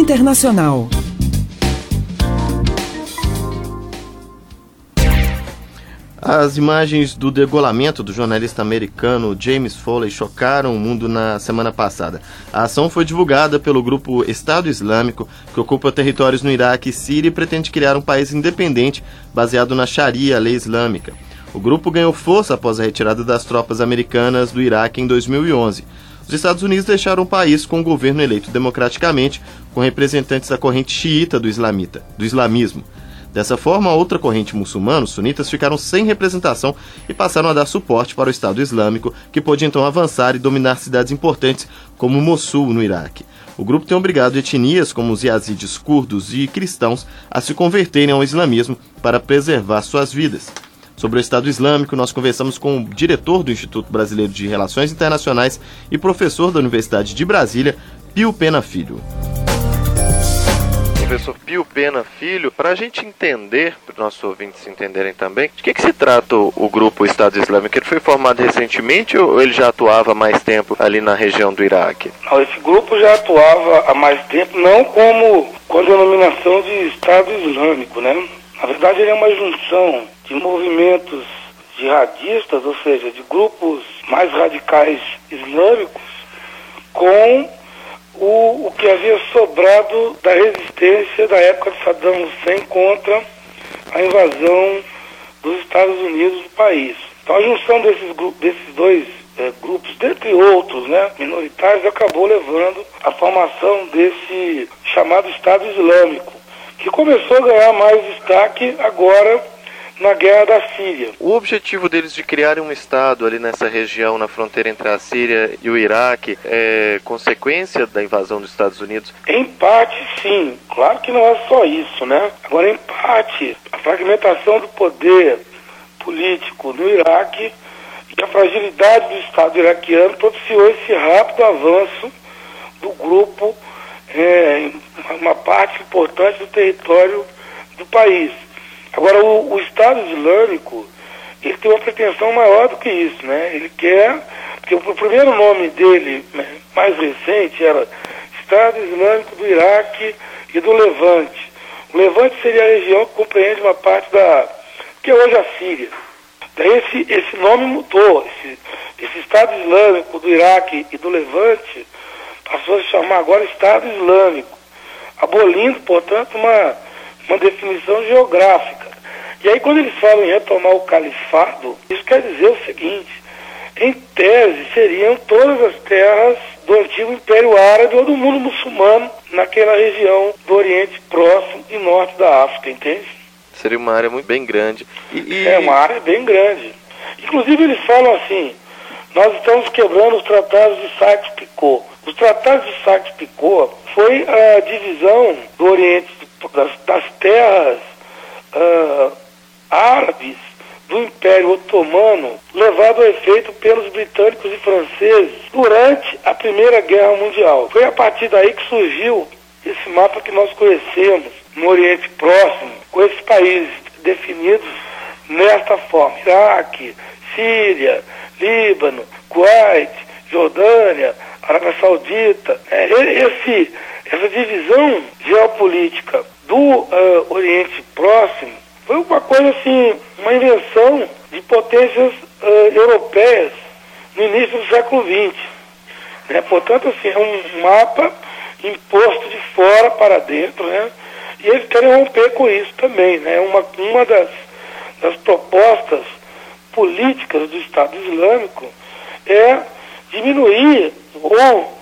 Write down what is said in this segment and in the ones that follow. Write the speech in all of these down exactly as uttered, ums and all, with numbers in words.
Internacional. As imagens do degolamento do jornalista americano James Foley chocaram o mundo na semana passada. A ação foi divulgada pelo grupo Estado Islâmico, que ocupa territórios no Iraque e Síria e pretende criar um país independente baseado na Sharia, a lei islâmica. O grupo ganhou força após a retirada das tropas americanas do Iraque em dois mil e onze. Os Estados Unidos deixaram o país com um governo eleito democraticamente, com representantes da corrente xiita do, islamita, do islamismo. Dessa forma, a outra corrente muçulmana, os sunitas, ficaram sem representação e passaram a dar suporte para o Estado Islâmico, que pôde então avançar e dominar cidades importantes como Mossul, no Iraque. O grupo tem obrigado etnias como os yazidis, curdos e cristãos a se converterem ao islamismo para preservar suas vidas. Sobre o Estado Islâmico, nós conversamos com o diretor do Instituto Brasileiro de Relações Internacionais e professor da Universidade de Brasília, Pio Pena Filho. Professor Pio Pena Filho, para a gente entender, para os nossos ouvintes entenderem também, de que, que se trata o, o grupo Estado Islâmico? Ele foi formado recentemente ou ele já atuava há mais tempo ali na região do Iraque? Não, esse grupo já atuava há mais tempo, não como com a denominação de Estado Islâmico, né? Na verdade, ele é uma junção de movimentos jihadistas, ou seja, de grupos mais radicais islâmicos, com O, o que havia sobrado da resistência da época de Saddam Hussein contra a invasão dos Estados Unidos do país. Então a junção desses, desses dois é, grupos, dentre outros, né, minoritários, acabou levando à formação desse chamado Estado Islâmico, que começou a ganhar mais destaque agora na guerra da Síria. O objetivo deles de criarem um Estado ali nessa região, na fronteira entre a Síria e o Iraque, é consequência da invasão dos Estados Unidos? Em parte, sim. Claro que não é só isso, né? Agora, em parte, a fragmentação do poder político no Iraque e a fragilidade do Estado iraquiano propiciou esse rápido avanço do grupo é, em uma parte importante do território do país. Agora, o, o Estado Islâmico, ele tem uma pretensão maior do que isso, né? Ele quer, porque o, o primeiro nome dele, né, mais recente, era Estado Islâmico do Iraque e do Levante. O Levante seria a região que compreende uma parte da, que é hoje a Síria. Daí esse, esse nome mudou, esse, esse Estado Islâmico do Iraque e do Levante passou a se chamar agora Estado Islâmico, abolindo, portanto, uma, uma definição geográfica. E aí, quando eles falam em retomar o califado, isso quer dizer o seguinte: em tese, seriam todas as terras do antigo Império Árabe ou do mundo muçulmano naquela região do Oriente Próximo e Norte da África, entende? Seria uma área muito bem grande. E, e... É uma área bem grande. Inclusive, eles falam assim: nós estamos quebrando os tratados de Sykes-Picot. Os tratados de Sykes-Picot foi a divisão do Oriente, das, das terras uh, árabes do Império Otomano, levado a efeito pelos britânicos e franceses durante a Primeira Guerra Mundial. Foi a partir daí que surgiu esse mapa que nós conhecemos no Oriente Próximo, com esses países definidos nesta forma: Iraque, Síria, Líbano, Kuwait, Jordânia, Arábia Saudita. É, esse, essa divisão geopolítica do uh, Oriente Próximo foi uma coisa assim, uma invenção de potências uh, europeias no início do século vinte. Né? Portanto, assim, é um mapa imposto de fora para dentro, né? E eles querem romper com isso também, né? Uma, uma das, das propostas políticas do Estado Islâmico é diminuir ou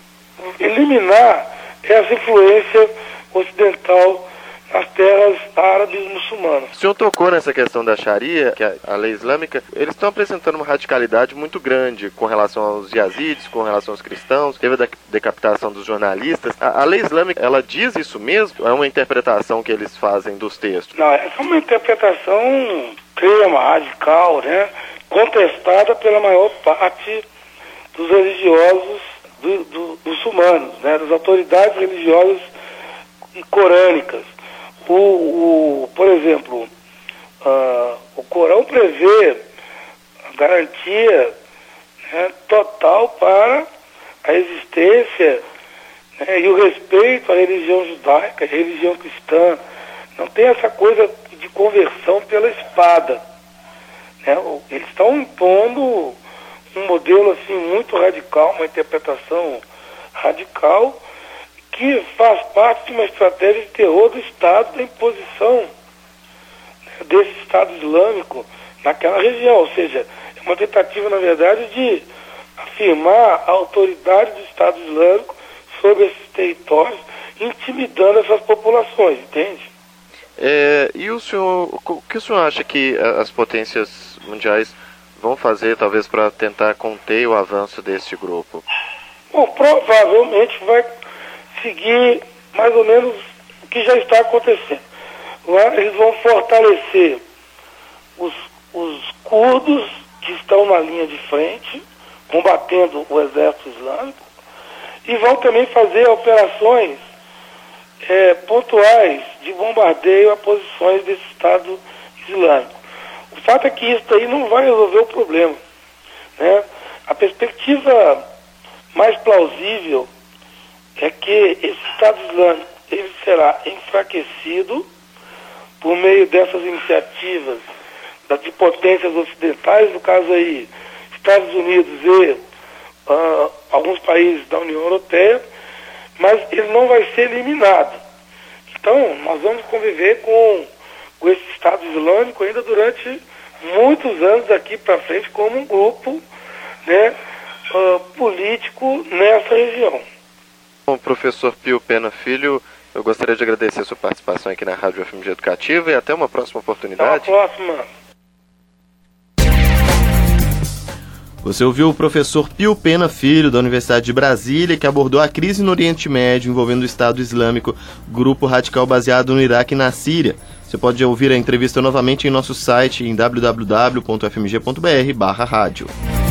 eliminar essa influência ocidental nas terras árabes muçulmanas. O senhor tocou nessa questão da Sharia, que é a lei islâmica. Eles estão apresentando uma radicalidade muito grande com relação aos yazidis, com relação aos cristãos. Teve a decapitação dos jornalistas. A, a lei islâmica, ela diz isso mesmo? É uma interpretação que eles fazem dos textos? Não, essa é uma interpretação extrema, radical, né? Contestada pela maior parte dos religiosos do, do, muçulmanos, né? Das autoridades religiosas e corânicas. O, o, por exemplo, uh, o Corão prevê a garantia, né, total para a existência né, e o respeito à religião judaica, à religião cristã. Não tem essa coisa de conversão pela espada, né? Eles estão impondo um modelo assim muito radical, uma interpretação radical, que faz parte de uma estratégia de terror do Estado, da imposição, né, desse Estado Islâmico naquela região. Ou seja, é uma tentativa, na verdade, de afirmar a autoridade do Estado Islâmico sobre esses territórios, intimidando essas populações, entende? É, e o senhor, o que o senhor acha que as potências mundiais vão fazer, talvez, para tentar conter o avanço deste grupo? Bom, provavelmente vai seguir mais ou menos o que já está acontecendo. Lá eles vão fortalecer os, os curdos que estão na linha de frente, combatendo o exército islâmico, e vão também fazer operações é, pontuais de bombardeio a posições desse Estado Islâmico. O fato é que isso aí não vai resolver o problema, né? A perspectiva mais plausível é que esse Estado Islâmico ele será enfraquecido por meio dessas iniciativas das de potências ocidentais, no caso aí Estados Unidos e uh, alguns países da União Europeia, mas ele não vai ser eliminado. Então, nós vamos conviver com, com esse Estado Islâmico ainda durante muitos anos daqui para frente como um grupo, né, uh, político nessa região. Bom, professor Pio Pena Filho, eu gostaria de agradecer a sua participação aqui na Rádio F M G Educativa e até uma próxima oportunidade. Até uma próxima. Você ouviu o professor Pio Pena Filho, da Universidade de Brasília, que abordou a crise no Oriente Médio envolvendo o Estado Islâmico, grupo radical baseado no Iraque e na Síria. Você pode ouvir a entrevista novamente em nosso site em w w w ponto f m g ponto b r barra rádio.